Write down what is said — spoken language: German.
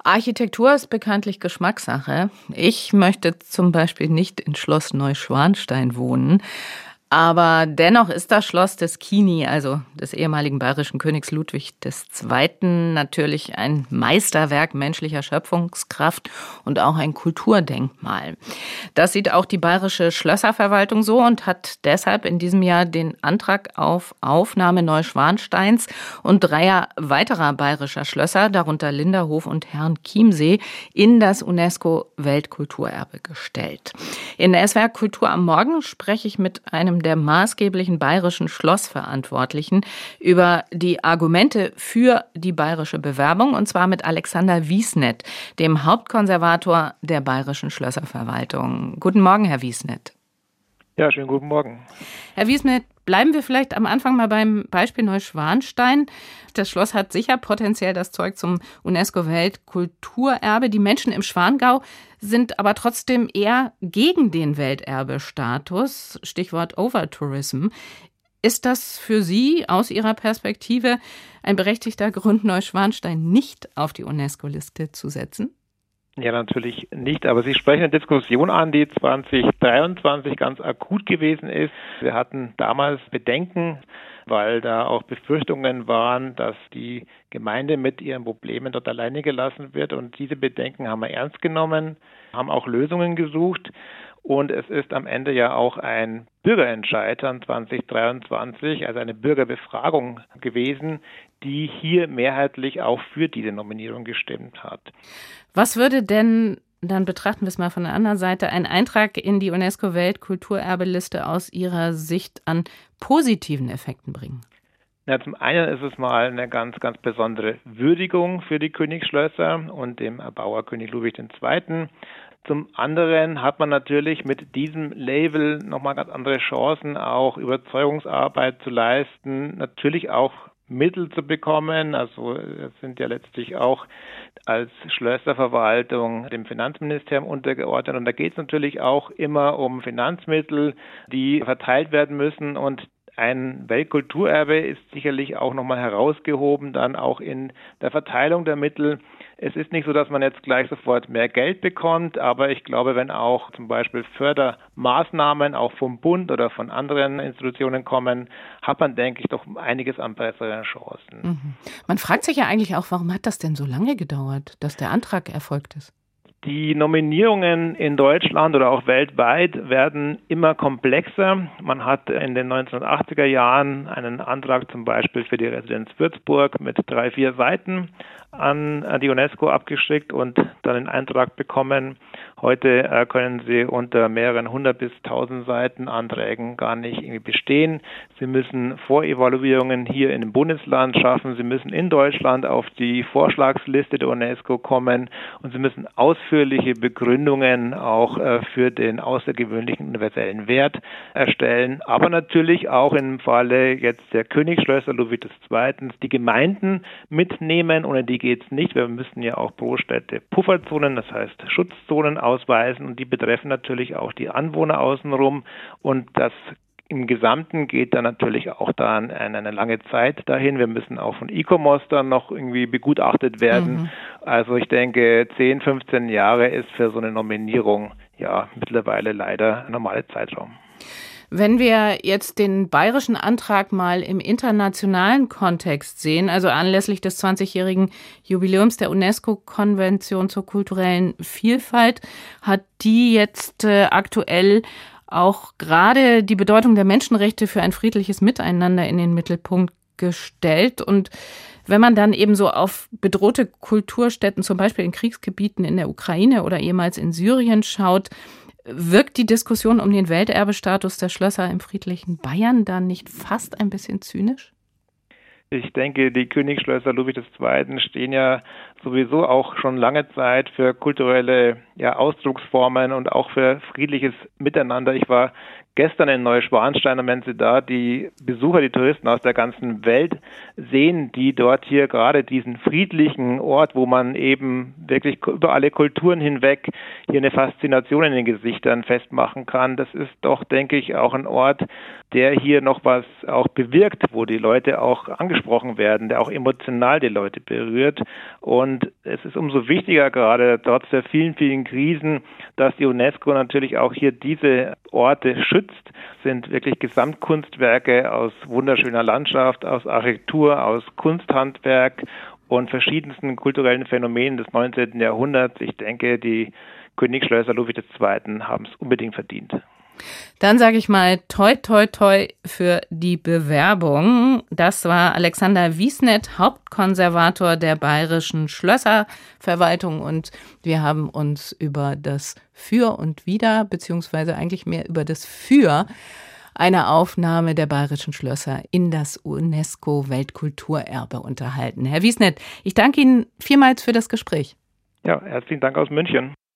Architektur ist bekanntlich Geschmackssache. Ich möchte zum Beispiel nicht in Schloss Neuschwanstein wohnen. Aber dennoch ist das Schloss des Kini, also des ehemaligen bayerischen Königs Ludwig II., natürlich ein Meisterwerk menschlicher Schöpfungskraft und auch ein Kulturdenkmal. Das sieht auch die bayerische Schlösserverwaltung so und hat deshalb in diesem Jahr den Antrag auf Aufnahme Neuschwansteins und 3 weiterer bayerischer Schlösser, darunter Linderhof und Herrenchiemsee, in das UNESCO-Weltkulturerbe gestellt. In der SWR Kultur am Morgen spreche ich mit einem der maßgeblichen bayerischen Schlossverantwortlichen über die Argumente für die bayerische Bewerbung, und zwar mit Alexander Wiesnet, dem Hauptkonservator der bayerischen Schlösserverwaltung. Guten Morgen, Herr Wiesnet. Ja, schönen guten Morgen. Herr Wiesnet, bleiben wir vielleicht am Anfang mal beim Beispiel Neuschwanstein. Das Schloss hat sicher potenziell das Zeug zum UNESCO-Weltkulturerbe. Die Menschen im Schwangau sind aber trotzdem eher gegen den Welterbestatus. Stichwort Overtourism. Ist das für Sie aus Ihrer Perspektive ein berechtigter Grund, Neuschwanstein nicht auf die UNESCO-Liste zu setzen? Ja, natürlich nicht, aber Sie sprechen eine Diskussion an, die 2023 ganz akut gewesen ist. Wir hatten damals Bedenken, weil da auch Befürchtungen waren, dass die Gemeinde mit ihren Problemen dort alleine gelassen wird. Und diese Bedenken haben wir ernst genommen, haben auch Lösungen gesucht. Und es ist am Ende ja auch ein Bürgerentscheid an 2023, also eine Bürgerbefragung gewesen, die hier mehrheitlich auch für diese Nominierung gestimmt hat. Was würde denn, dann betrachten wir es mal von der anderen Seite, ein Eintrag in die UNESCO-Weltkulturerbeliste aus Ihrer Sicht an positiven Effekten bringen? Ja, zum einen ist es mal eine ganz, ganz besondere Würdigung für die Königsschlösser und dem Erbauer König Ludwig II. Zum anderen hat man natürlich mit diesem Label nochmal ganz andere Chancen, auch Überzeugungsarbeit zu leisten, natürlich auch Mittel zu bekommen. Also es sind ja letztlich auch als Schlösserverwaltung dem Finanzministerium untergeordnet. Und da geht es natürlich auch immer um Finanzmittel, die verteilt werden müssen. Und ein Weltkulturerbe ist sicherlich auch nochmal herausgehoben, dann auch in der Verteilung der Mittel. Es ist nicht so, dass man jetzt gleich sofort mehr Geld bekommt, aber ich glaube, wenn auch zum Beispiel Fördermaßnahmen auch vom Bund oder von anderen Institutionen kommen, hat man, denke ich, doch einiges an besseren Chancen. Mhm. Man fragt sich ja eigentlich auch, warum hat das denn so lange gedauert, dass der Antrag erfolgt ist? Die Nominierungen in Deutschland oder auch weltweit werden immer komplexer. Man hat in den 1980er Jahren einen Antrag zum Beispiel für die Residenz Würzburg mit 3-4 Seiten an die UNESCO abgeschickt und dann einen Eintrag bekommen. Heute können Sie unter mehreren 100 bis 1000 Seiten Anträgen gar nicht irgendwie bestehen. Sie müssen Vorevaluierungen hier in dem Bundesland schaffen. Sie müssen in Deutschland auf die Vorschlagsliste der UNESCO kommen und Sie müssen ausführliche Begründungen auch für den außergewöhnlichen universellen Wert erstellen. Aber natürlich auch im Falle jetzt der Königsschlösser Ludwig II. Die Gemeinden mitnehmen. Ohne die geht es nicht. Wir müssen ja auch pro Städte Pufferzonen, das heißt Schutzzonen ausweisen und die betreffen natürlich auch die Anwohner außenrum und das im Gesamten geht dann natürlich auch dann eine lange Zeit dahin. Wir müssen auch von ICOMOS dann noch irgendwie begutachtet werden. Also ich denke, 10, 15 Jahre ist für so eine Nominierung ja mittlerweile leider ein normaler Zeitraum. Wenn wir jetzt den bayerischen Antrag mal im internationalen Kontext sehen, also anlässlich des 20-jährigen Jubiläums der UNESCO-Konvention zur kulturellen Vielfalt, hat die jetzt aktuell auch gerade die Bedeutung der Menschenrechte für ein friedliches Miteinander in den Mittelpunkt gestellt. Und wenn man dann eben so auf bedrohte Kulturstätten, zum Beispiel in Kriegsgebieten in der Ukraine oder ehemals in Syrien schaut, wirkt die Diskussion um den Welterbestatus der Schlösser im friedlichen Bayern dann nicht fast ein bisschen zynisch? Ich denke, die Königsschlösser Ludwig II. Stehen ja sowieso auch schon lange Zeit für kulturelle Ausdrucksformen und auch für friedliches Miteinander. Ich war gestern in Neuschwanstein und wenn Sie da die Besucher, die Touristen aus der ganzen Welt sehen, die dort hier gerade diesen friedlichen Ort, wo man eben wirklich über alle Kulturen hinweg hier eine Faszination in den Gesichtern festmachen kann, das ist doch, denke ich, auch ein Ort, der hier noch was auch bewirkt, wo die Leute auch angesprochen werden, der auch emotional die Leute berührt. Und Und es ist umso wichtiger, gerade trotz der vielen, vielen Krisen, dass die UNESCO natürlich auch hier diese Orte schützt. Es sind wirklich Gesamtkunstwerke aus wunderschöner Landschaft, aus Architektur, aus Kunsthandwerk und verschiedensten kulturellen Phänomenen des 19. Jahrhunderts. Ich denke, die Königsschlösser Ludwig II. Haben es unbedingt verdient. Dann sage ich mal toi, toi, toi für die Bewerbung. Das war Alexander Wiesnet, Hauptkonservator der Bayerischen Schlösserverwaltung. Und wir haben uns über das Für und Wider, beziehungsweise eigentlich mehr über das Für einer Aufnahme der Bayerischen Schlösser in das UNESCO-Weltkulturerbe unterhalten. Herr Wiesnet, ich danke Ihnen vielmals für das Gespräch. Ja, herzlichen Dank aus München.